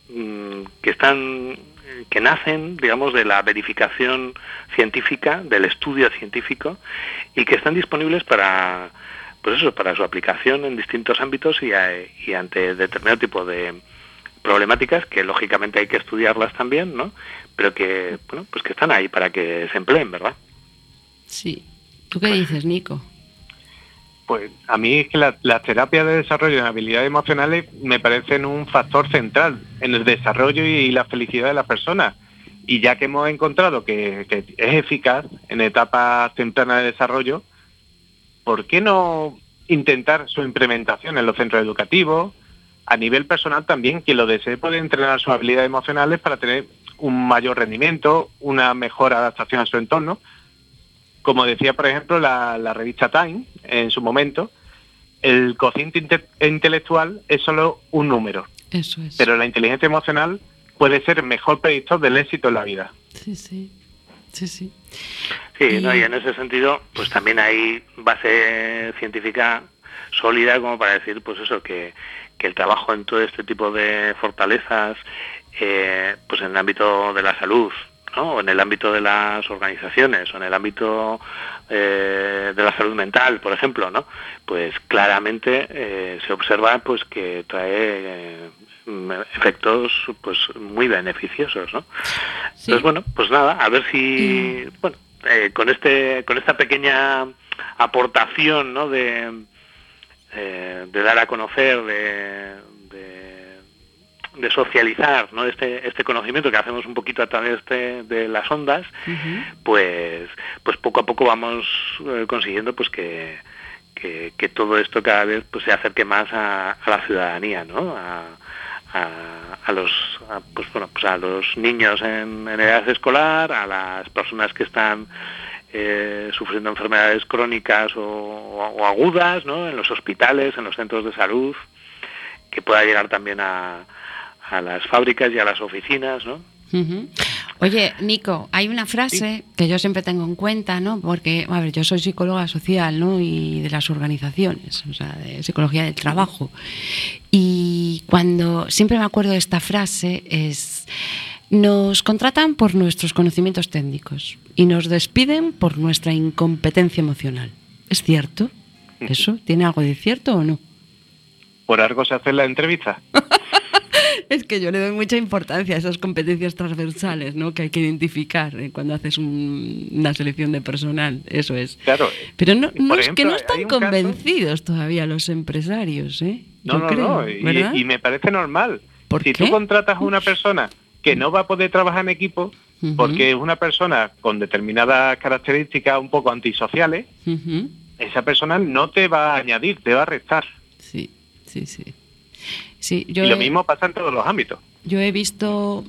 que nacen, digamos, de la verificación científica, del estudio científico, y que están disponibles para su aplicación en distintos ámbitos y ante determinado tipo de problemáticas que lógicamente hay que estudiarlas también, ¿no? Pero que, bueno, pues que están ahí para que se empleen, ¿verdad? Sí. ¿Tú qué dices, Nico? Pues a mí es que las terapias de desarrollo en habilidades emocionales me parecen un factor central en el desarrollo y la felicidad de las personas. Y ya que hemos encontrado que es eficaz en etapas tempranas de desarrollo, ¿por qué no intentar su implementación en los centros educativos? A nivel personal también, quien lo desee puede entrenar sus habilidades emocionales para tener un mayor rendimiento, una mejor adaptación a su entorno. Como decía, por ejemplo, la revista Time, en su momento, el cociente intelectual es solo un número. Eso es. Pero la inteligencia emocional puede ser el mejor predictor del éxito en la vida. Sí. Sí, ¿no? Y en ese sentido, pues también hay base científica sólida como para decir, pues eso, que el trabajo en todo este tipo de fortalezas, pues en el ámbito de la salud, ¿no? O en el ámbito de las organizaciones, o en el ámbito de la salud mental, por ejemplo, ¿no? Pues claramente se observa pues que trae efectos pues muy beneficiosos, ¿no? Sí. Entonces, bueno, pues nada, a ver si con esta pequeña aportación, ¿no? de dar a conocer, de socializar, ¿no? este conocimiento que hacemos un poquito a través de las ondas, pues poco a poco vamos consiguiendo pues que todo esto cada vez pues se acerque más a la ciudadanía, ¿no? A los niños en edad escolar, a las personas que están sufriendo enfermedades crónicas o agudas, ¿no? En los hospitales, en los centros de salud, que pueda llegar también a las fábricas y a las oficinas, ¿no? Oye, Nico, hay una frase que yo siempre tengo en cuenta, ¿no? Porque, a ver, yo soy psicóloga social, ¿no? Y de las organizaciones, o sea, de psicología del trabajo. Y cuando siempre me acuerdo de esta frase es: nos contratan por nuestros conocimientos técnicos y nos despiden por nuestra incompetencia emocional. ¿Es cierto? ¿Eso tiene algo de cierto o no? ¿Por algo se hace la entrevista? Es que yo le doy mucha importancia a esas competencias transversales, ¿no? Que hay que identificar cuando haces una selección de personal, eso es. Claro. Pero no ejemplo, es que no están convencidos todavía los empresarios, ¿eh? No. Y me parece normal. Si tú contratas a una persona que no va a poder trabajar en equipo, porque es una persona con determinadas características un poco antisociales, esa persona no te va a añadir, te va a restar. Sí. Y lo mismo pasa en todos los ámbitos. Yo he visto,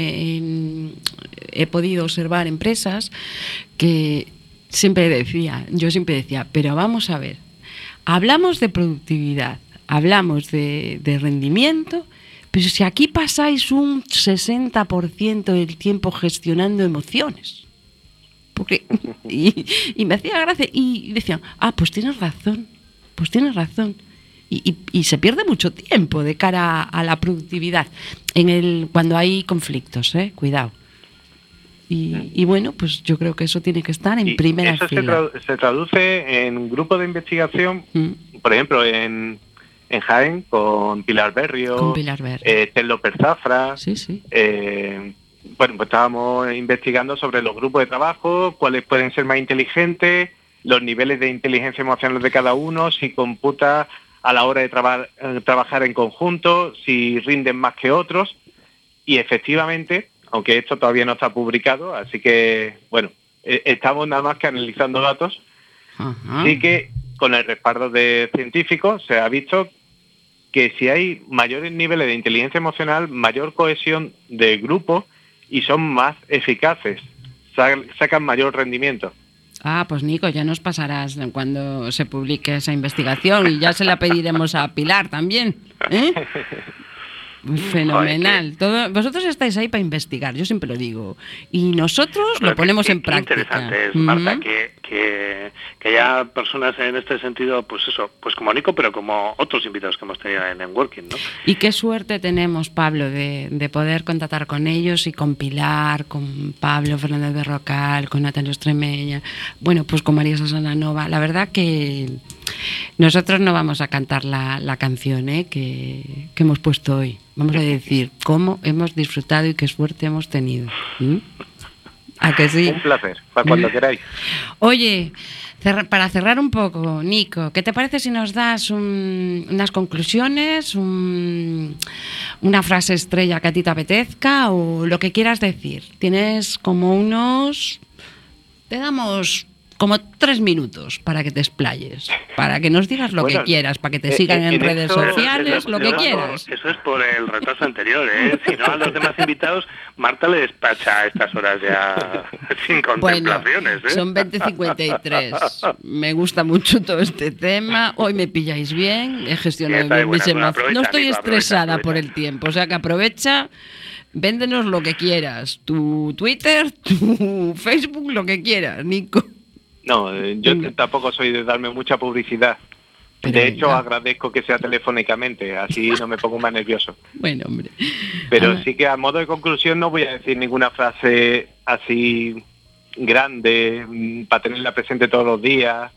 he podido observar empresas que yo siempre decía, pero vamos a ver, hablamos de productividad, hablamos de rendimiento, pero si aquí pasáis un 60% del tiempo gestionando emociones. Porque, y me hacía gracia, y decían, pues tienes razón. Y se pierde mucho tiempo de cara a la productividad cuando hay conflictos, cuidado. Y bueno, pues yo creo que eso tiene que estar en primera fila. Eso se traduce en grupos de investigación, por ejemplo, en Jaén, con Pilar Berrio, Tel López Zafra. Sí. Pues estábamos investigando sobre los grupos de trabajo, cuáles pueden ser más inteligentes, los niveles de inteligencia emocional de cada uno, si computa a la hora de trabajar en conjunto, si rinden más que otros. Y efectivamente, aunque esto todavía no está publicado, así que, estamos nada más que analizando datos. Así que, con el respaldo de científicos, se ha visto que si hay mayores niveles de inteligencia emocional, mayor cohesión de grupo y son más eficaces, sacan mayor rendimiento. Pues Nico, ya nos pasarás cuando se publique esa investigación y ya se la pediremos a Pilar también, Fenomenal. Vosotros estáis ahí para investigar, yo siempre lo digo. Y nosotros lo ponemos en práctica. Interesante es, Marta, que haya personas en este sentido, pues como Nico, pero como otros invitados que hemos tenido en Networking, ¿no? Y qué suerte tenemos, Pablo, de poder contactar con ellos y con Pilar, con Pablo Fernández Berrocal, con Natalia Extremeña, pues con María Susana Nova. La verdad que nosotros no vamos a cantar la canción que hemos puesto hoy. Vamos a decir cómo hemos disfrutado y qué suerte hemos tenido. ¿A que sí? Un placer, para cuando queráis. Oye, para cerrar un poco, Nico, ¿qué te parece si nos das unas conclusiones, una frase estrella que a ti te apetezca o lo que quieras decir? Tienes te damos como 3 minutos para que te explayes, para que nos digas lo que quieras, para que te sigan en redes sociales, lo que quieras. Eso es por el retraso anterior, Si no, a los demás invitados, Marta le despacha a estas horas ya sin contemplaciones. Son 20:53. Me gusta mucho todo este tema. Hoy me pilláis bien, he gestionado bien mis emociones. No estoy estresada por el tiempo, o sea que aprovecha. Véndenos lo que quieras, tu Twitter, tu Facebook, lo que quieras, Nico. No, yo tampoco soy de darme mucha publicidad. De hecho, agradezco que sea telefónicamente, así no me pongo más nervioso. Bueno, hombre. Pero sí que a modo de conclusión no voy a decir ninguna frase así grande para tenerla presente todos los días.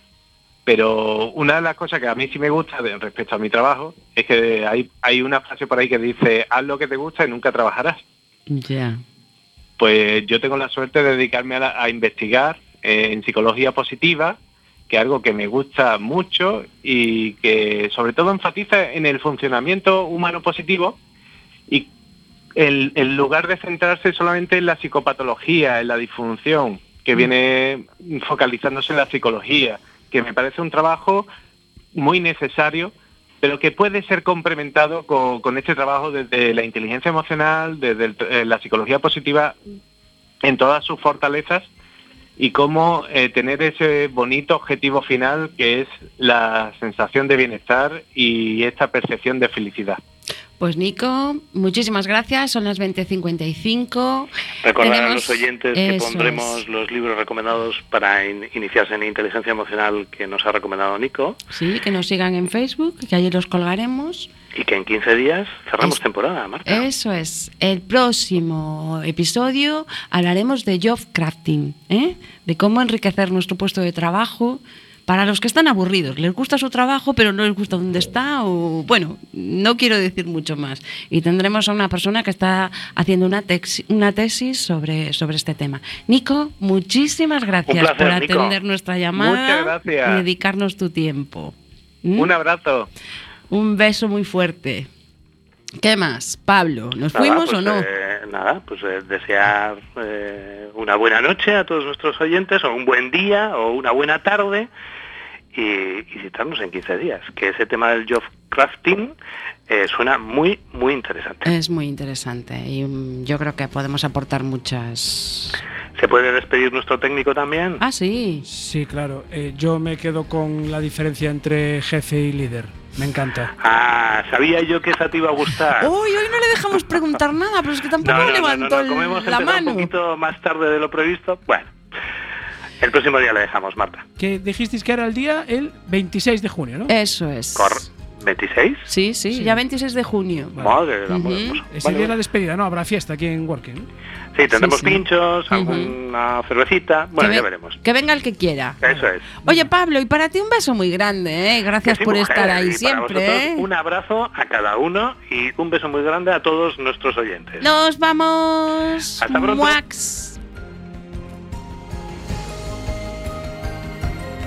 Pero una de las cosas que a mí sí me gusta respecto a mi trabajo es que hay una frase por ahí que dice: haz lo que te gusta y nunca trabajarás. Ya. Pues yo tengo la suerte de dedicarme a investigar en psicología positiva, que es algo que me gusta mucho y que sobre todo enfatiza en el funcionamiento humano positivo, y en lugar de centrarse solamente en la psicopatología, en la disfunción, que viene focalizándose en la psicología, que me parece un trabajo muy necesario, pero que puede ser complementado con este trabajo desde la inteligencia emocional, desde la psicología positiva, en todas sus fortalezas, y cómo tener ese bonito objetivo final que es la sensación de bienestar y esta percepción de felicidad. Pues Nico, muchísimas gracias, son las 20:55. Recordar a los oyentes que pondremos los libros recomendados para iniciarse en inteligencia emocional que nos ha recomendado Nico. Sí, que nos sigan en Facebook, que allí los colgaremos. Y que en 15 días cerramos temporada, Marta. Eso es. El próximo episodio hablaremos de job crafting, de cómo enriquecer nuestro puesto de trabajo para los que están aburridos. Les gusta su trabajo, pero no les gusta dónde está. No quiero decir mucho más. Y tendremos a una persona que está haciendo una tesis sobre este tema. Nico, muchísimas gracias por atender nuestra llamada. Muchas gracias. Y dedicarnos tu tiempo. Un abrazo. Un beso muy fuerte. ¿Qué más, Pablo? ¿Nos fuimos o no? Desear una buena noche a todos nuestros oyentes, o un buen día, o una buena tarde, y citarnos en 15 días, que ese tema del job crafting suena muy, muy interesante. Es muy interesante y yo creo que podemos aportar muchas... ¿Se puede despedir nuestro técnico también? Ah, sí. Sí, claro. Yo me quedo con la diferencia entre jefe y líder. Me encanta. Ah, sabía yo que esa te iba a gustar. Uy, hoy no le dejamos preguntar nada, pero es que tampoco levantó Como hemos la mano. un poquito más tarde de lo previsto, bueno, el próximo día le dejamos, Marta. Que dijisteis que era el día el 26 de junio, ¿no? Eso es. ¿26? Sí, ya 26 de junio. Vale. Madre del amor hermoso. Ese día la despedida, ¿no? Habrá fiesta aquí en Working, ¿no? Sí, tendremos pinchos, alguna cervecita. Bueno, ya veremos. Que venga el que quiera. Eso es. Oye, Pablo, y para ti un beso muy grande, ¿eh? Gracias por estar ahí y siempre. Para vosotros, un abrazo a cada uno y un beso muy grande a todos nuestros oyentes. Nos vamos. Hasta pronto. Muax.